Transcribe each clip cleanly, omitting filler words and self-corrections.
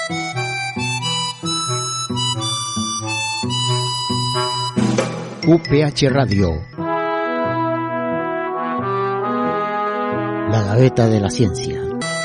UPH Radio, la gaveta de la ciencia.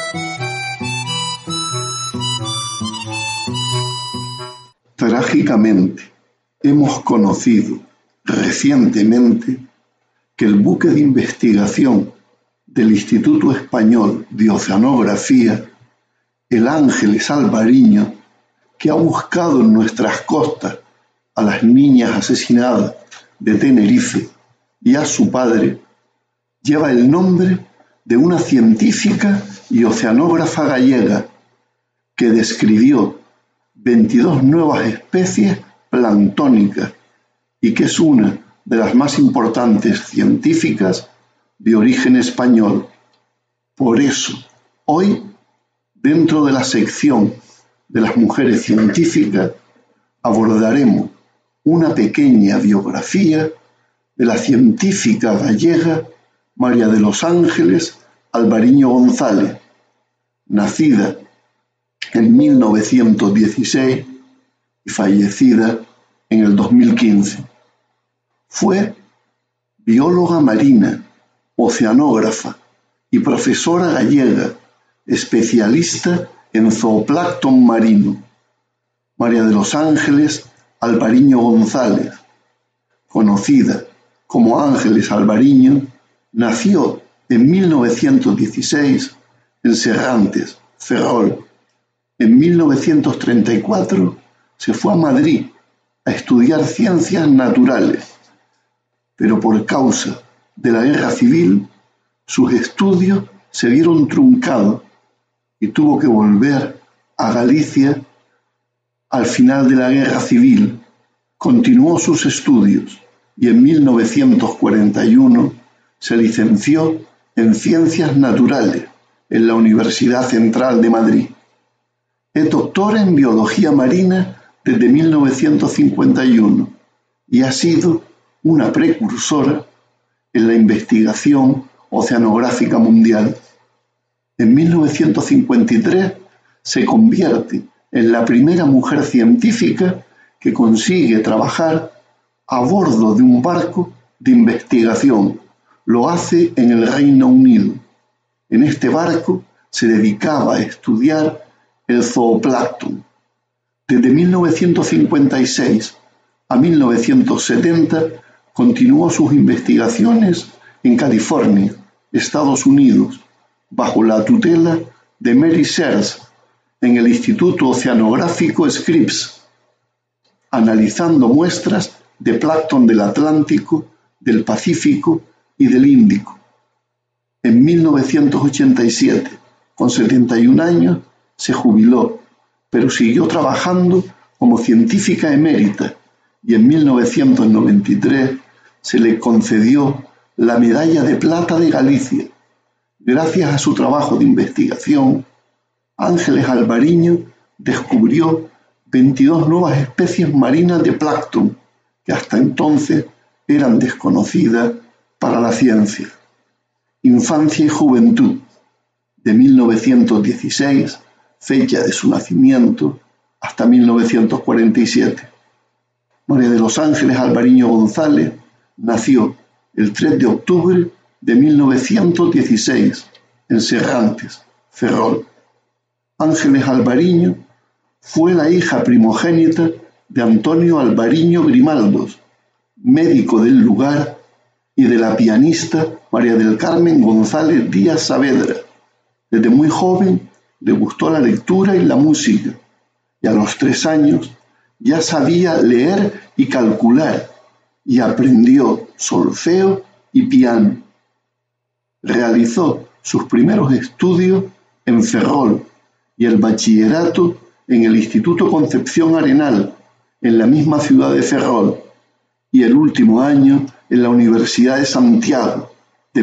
Trágicamente, hemos conocido recientemente que el buque de investigación del Instituto Español de Oceanografía, el Ángeles Alvariño, que ha buscado en nuestras costas a las niñas asesinadas de Tenerife y a su padre, lleva el nombre de una científica y oceanógrafa gallega que describió 22 nuevas especies planctónicas y que es una de las más importantes científicas de origen español. Por eso, hoy, dentro de la sección de las mujeres científicas, abordaremos una pequeña biografía de la científica gallega María de los Ángeles Alvariño González, nacida en 1916 y fallecida en el 2015. Fue bióloga marina, oceanógrafa y profesora gallega, especialista en zooplancton marino. María de los Ángeles Alvariño González, conocida como Ángeles Alvariño, nació en 1916 en Serrantes, Ferrol. En 1934 se fue a Madrid a estudiar ciencias naturales, pero por causa de la guerra civil sus estudios se vieron truncados y tuvo que volver a Galicia. Al final de la guerra civil continuó sus estudios y en 1941 se licenció en Ciencias Naturales en la Universidad Central de Madrid. Es doctora en Biología Marina desde 1951 y ha sido una precursora en la investigación oceanográfica mundial. En 1953 se convierte en la primera mujer científica que consigue trabajar a bordo de un barco de investigación. Lo hace en el Reino Unido. En este barco se dedicaba a estudiar el zooplancton. Desde 1956 a 1970 continuó sus investigaciones en California, Estados Unidos, bajo la tutela de Mary Searles en el Instituto Oceanográfico Scripps, analizando muestras de plancton del Atlántico, del Pacífico y del Índico. En 1987, con 71 años, se jubiló, pero siguió trabajando como científica emérita y en 1993 se le concedió la Medalla de Plata de Galicia. Gracias a su trabajo de investigación, Ángeles Alvariño descubrió 22 nuevas especies marinas de plancton que hasta entonces eran desconocidas para la ciencia. Infancia y juventud, de 1916, fecha de su nacimiento, hasta 1947. María de los Ángeles Alvariño González nació el 3 de octubre de 1916 en Serrantes, Ferrol. Ángeles Alvariño fue la hija primogénita de Antonio Alvariño Grimaldos, médico del lugar, y de la pianista María del Carmen González Díaz Saavedra. Desde muy joven le gustó la lectura y la música, y a los 3 años ya sabía leer y calcular, y aprendió solfeo y piano. Realizó sus primeros estudios en Ferrol y el bachillerato en el Instituto Concepción Arenal, en la misma ciudad de Ferrol, y el último año en la Universidad de Santiago, de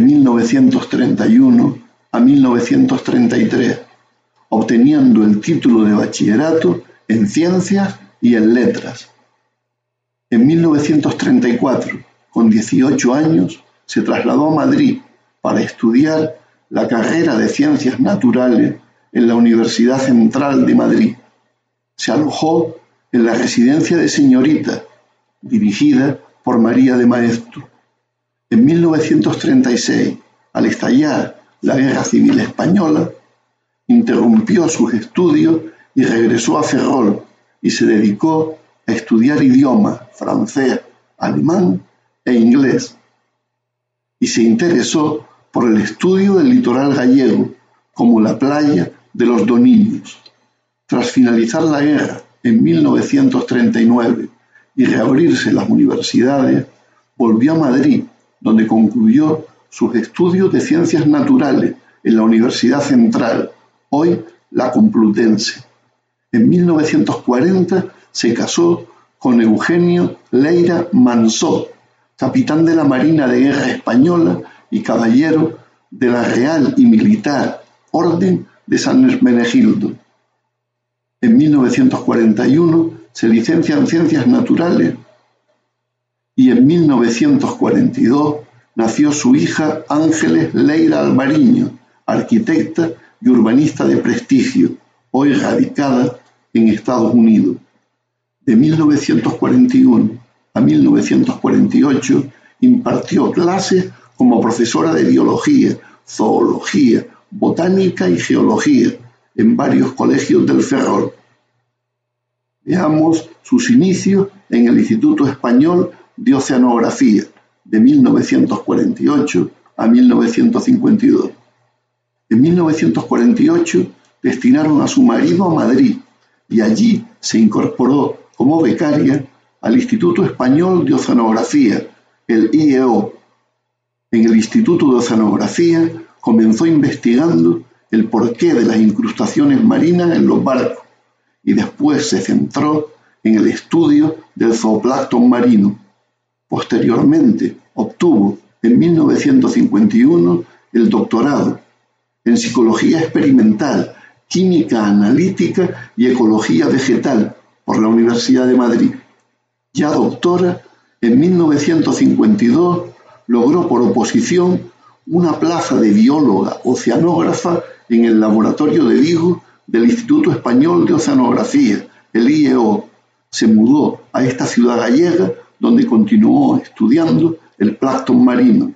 1931 a 1933, obteniendo el título de bachillerato en Ciencias y en Letras. En 1934, con 18 años, se trasladó a Madrid para estudiar la carrera de Ciencias Naturales en la Universidad Central de Madrid. Se alojó en la residencia de señorita, dirigida por María de Maeztu. En 1936, al estallar la Guerra Civil Española, interrumpió sus estudios y regresó a Ferrol y se dedicó a estudiar idiomas francés, alemán e inglés. Y se interesó por el estudio del litoral gallego, como la playa de los Doniños. Tras finalizar la guerra en 1939 y reabrirse las universidades, volvió a Madrid, donde concluyó sus estudios de Ciencias Naturales en la Universidad Central, hoy la Complutense. En 1940 se casó con Eugenio Leira Mansó, capitán de la Marina de Guerra Española y caballero de la Real y Militar Orden de San Hermenegildo. En 1941 se licencia en Ciencias Naturales y en 1942 nació su hija Ángeles Leira Alvariño, arquitecta y urbanista de prestigio, hoy radicada en Estados Unidos. De 1941 a 1948 impartió clases como profesora de biología, zoología, botánica y geología en varios colegios del Ferrol. Veamos sus inicios en el Instituto Español de Oceanografía, de 1948 a 1952. En 1948 destinaron a su marido a Madrid y allí se incorporó como becaria al Instituto Español de Oceanografía, el IEO. En el Instituto de Oceanografía comenzó investigando el porqué de las incrustaciones marinas en los barcos y después se centró en el estudio del zooplancton marino. Posteriormente obtuvo en 1951 el doctorado en Psicología Experimental, Química Analítica y Ecología Vegetal por la Universidad de Madrid. Ya doctora, en 1952 logró por oposición una plaza de bióloga oceanógrafa en el Laboratorio de Vigo del Instituto Español de Oceanografía, el IEO. Se mudó a esta ciudad gallega donde continuó estudiando el plancton marino.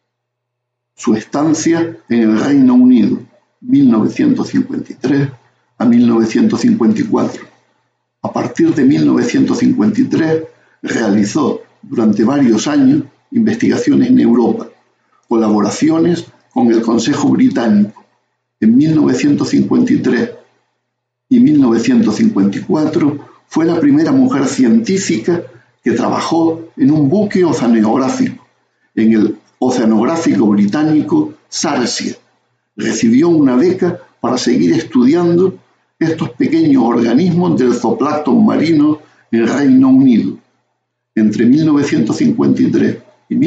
Su estancia en el Reino Unido, 1953 a 1954. A partir de 1953 realizó durante varios años investigaciones en Europa, colaboraciones con el Consejo Británico. En 1953 y 1954 fue la primera mujer científica que trabajó en un buque oceanográfico, en el Oceanográfico Británico Sarsia. Recibió una beca para seguir estudiando estos pequeños organismos del zooplancton marino en el Reino Unido. Entre 1953 y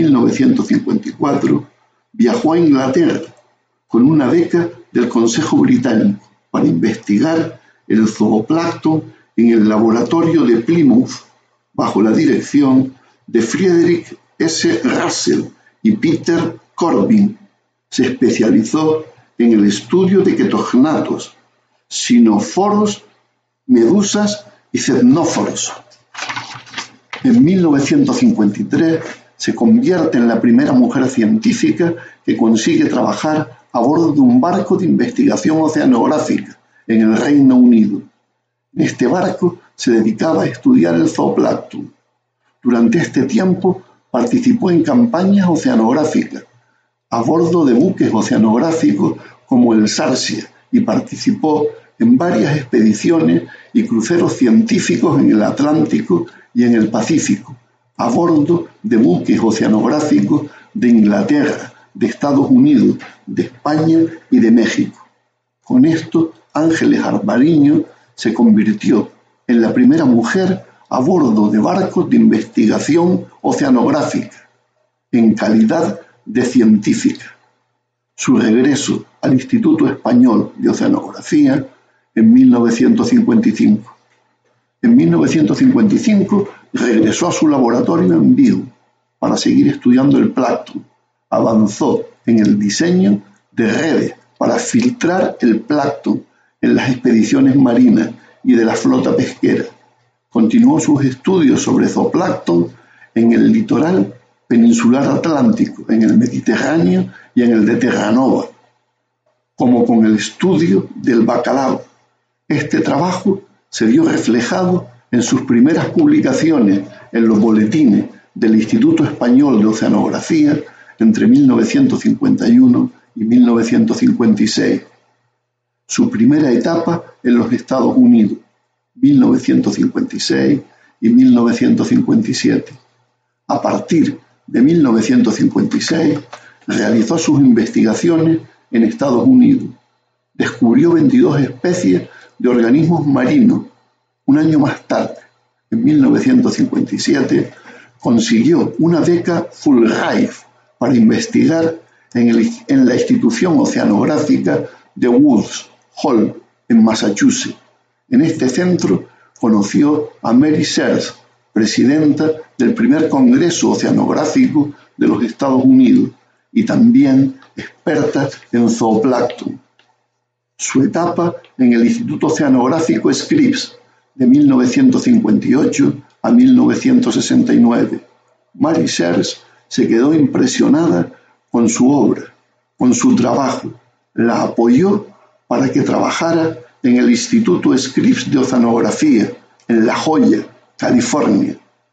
1954 viajó a Inglaterra con una beca del Consejo Británico para investigar el zooplancton en el laboratorio de Plymouth bajo la dirección de Frederick S. Russell y Peter Corbin. Se especializó en el estudio de ketognatos, sinoforos, medusas y cetnóforos. En 1953 se convierte en la primera mujer científica que consigue trabajar a bordo de un barco de investigación oceanográfica en el Reino Unido. En este barco se dedicaba a estudiar el zooplancton. Durante este tiempo participó en campañas oceanográficas a bordo de buques oceanográficos como el Sarsia y participó en varias expediciones y cruceros científicos en el Atlántico y en el Pacífico, a bordo de buques oceanográficos de Inglaterra, de Estados Unidos, de España y de México. Con esto, Ángeles Alvariño se convirtió en la primera mujer a bordo de barcos de investigación oceanográfica, en calidad de científica. Su regreso al Instituto Español de Oceanografía en 1955. En 1955 regresó a su laboratorio en Vigo para seguir estudiando el plancton. Avanzó en el diseño de redes para filtrar el plancton en las expediciones marinas y de la flota pesquera. Continuó sus estudios sobre zooplancton en el litoral peninsular atlántico, en el Mediterráneo y en el de Terranova, como con el estudio del bacalao. Este trabajo se vio reflejado en sus primeras publicaciones en los boletines del Instituto Español de Oceanografía entre 1951 y 1956. Su primera etapa en los Estados Unidos, 1956 y 1957. A partir de 1956 realizó sus investigaciones en Estados Unidos. Descubrió 22 especies de organismos marinos. Un año más tarde, en 1957, consiguió una beca Fulbright para investigar en la institución oceanográfica de Woods Hole, en Massachusetts. En este centro conoció a Mary Sears, presidenta del primer Congreso Oceanográfico de los Estados Unidos y también experta en zooplancton. Su etapa en el Instituto Oceanográfico Scripps, de 1958 a 1969. Mary Sears se quedó impresionada con su obra, con su trabajo. La apoyó para que trabajara en el Instituto Scripps de Oceanografía, en La Joya, California.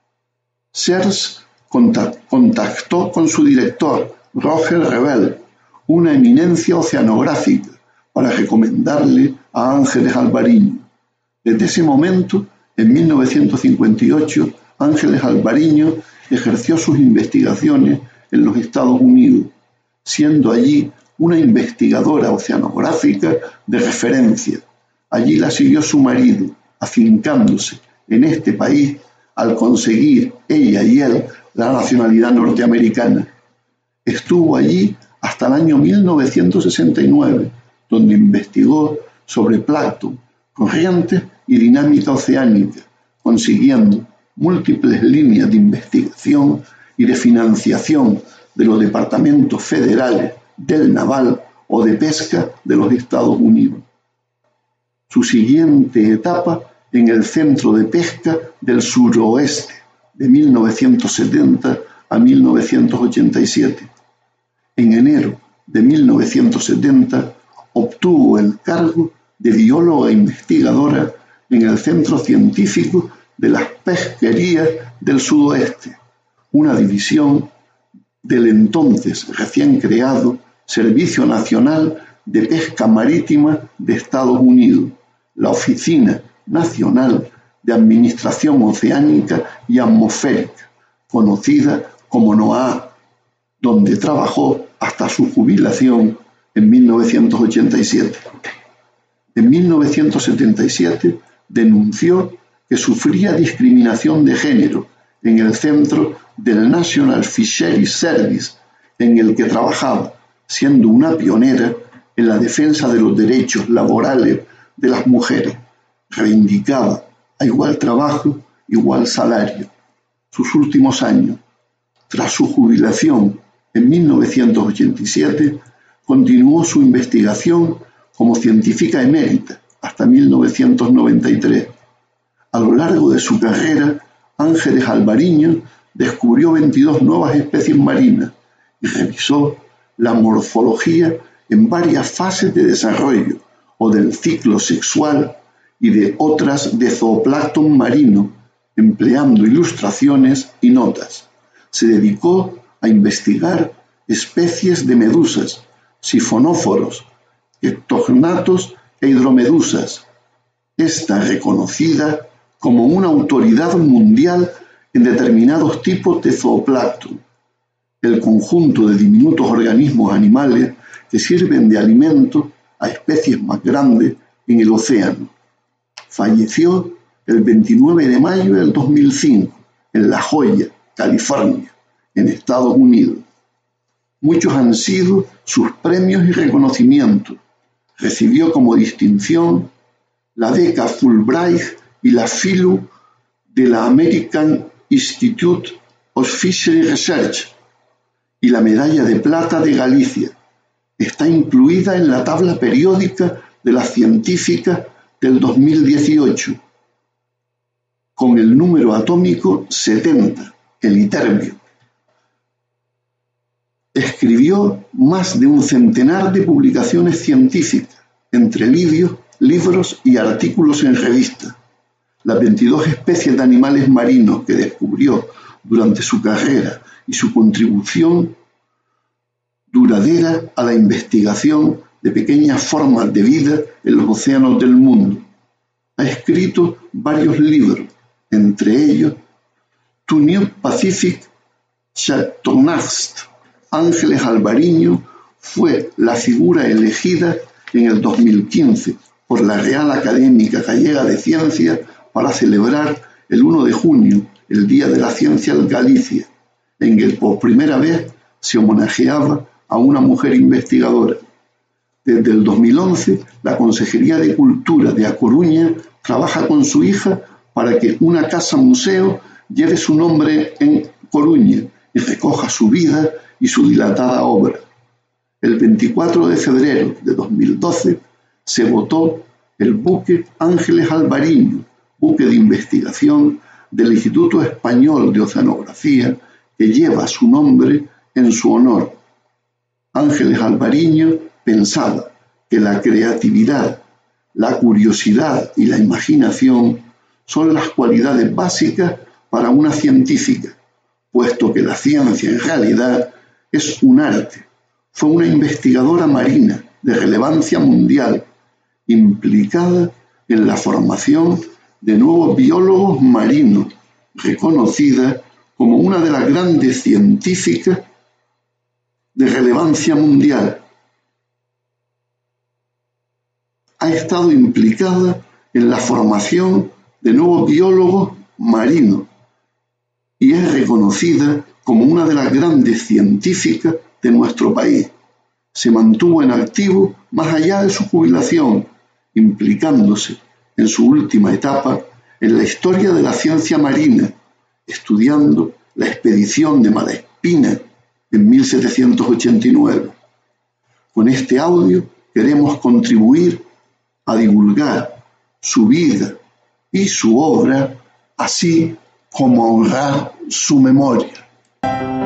Sears contactó con su director, Roger Revelle, una eminencia oceanográfica, para recomendarle a Ángeles Alvariño. Desde ese momento, en 1958, Ángeles Alvariño ejerció sus investigaciones en los Estados Unidos, siendo allí una investigadora oceanográfica de referencia. Allí la siguió su marido, afincándose en este país al conseguir ella y él la nacionalidad norteamericana. Estuvo allí hasta el año 1969, donde investigó sobre plancton, corrientes y dinámica oceánica, consiguiendo múltiples líneas de investigación y de financiación de los departamentos federales, del naval o de pesca de los Estados Unidos. Su siguiente etapa en el Centro de Pesca del Suroeste, de 1970 a 1987. En enero de 1970 obtuvo el cargo de bióloga investigadora en el Centro Científico de las Pesquerías del Sudoeste, una división del entonces recién creado Servicio Nacional de Pesca Marítima de Estados Unidos, la Oficina Nacional de Administración Oceánica y Atmosférica, conocida como NOAA, donde trabajó hasta su jubilación en 1987. En 1977 denunció que sufría discriminación de género en el centro del National Fisheries Service en el que trabajaba, siendo una pionera en la defensa de los derechos laborales de las mujeres. Reivindicaba a igual trabajo, igual salario. Sus últimos años, tras su jubilación en 1987, continuó su investigación como científica emérita hasta 1993. A lo largo de su carrera, Ángeles Alvariño descubrió 22 nuevas especies marinas y revisó la morfología en varias fases de desarrollo o del ciclo sexual y de otras de zooplancton marino, empleando ilustraciones y notas. Se dedicó a investigar especies de medusas, sifonóforos, ectognatos e hidromedusas. Está reconocida como una autoridad mundial en determinados tipos de zooplancton, el conjunto de diminutos organismos animales que sirven de alimento a especies más grandes en el océano. Falleció el 29 de mayo del 2005 en La Joya, California, en Estados Unidos. Muchos han sido sus premios y reconocimientos. Recibió como distinción la beca Fulbright y la Fellow de la American Institute of Fishery Research y la medalla de plata de Galicia. Está incluida en la tabla periódica de las científicas del 2018, con el número atómico 70, el iterbio. Escribió más de un centenar de publicaciones científicas, entre libros y artículos en revistas. Las 22 especies de animales marinos que descubrió durante su carrera y su contribución duradera a la investigación de pequeñas formas de vida en los océanos del mundo. Ha escrito varios libros, entre ellos To New Pacific Chapternast. Ángeles Alvariño fue la figura elegida en el 2015 por la Real Academia Gallega de Ciencias para celebrar el 1 de junio, el Día de la Ciencia en Galicia, en el que por primera vez se homenajeaba a una mujer investigadora. Desde el 2011, la Consejería de Cultura de A Coruña trabaja con su hija para que una casa-museo lleve su nombre en Coruña y recoja su vida y su dilatada obra. El 24 de febrero de 2012 se votó el buque Ángeles Alvariño, buque de investigación del Instituto Español de Oceanografía, que lleva su nombre en su honor. Ángeles Alvariño pensaba que la creatividad, la curiosidad y la imaginación son las cualidades básicas para una científica, puesto que la ciencia en realidad es un arte. Fue una investigadora marina de relevancia mundial, implicada en la formación de nuevos biólogos marinos, reconocida como una de las grandes científicas de relevancia mundial. Ha estado implicada en la formación de nuevos biólogos marinos y es reconocida como una de las grandes científicas de nuestro país. Se mantuvo en activo más allá de su jubilación, implicándose en su última etapa en la historia de la ciencia marina, estudiando la expedición de Malaspina en 1789. Con este audio queremos contribuir a divulgar su vida y su obra, así como a honrar su memoria.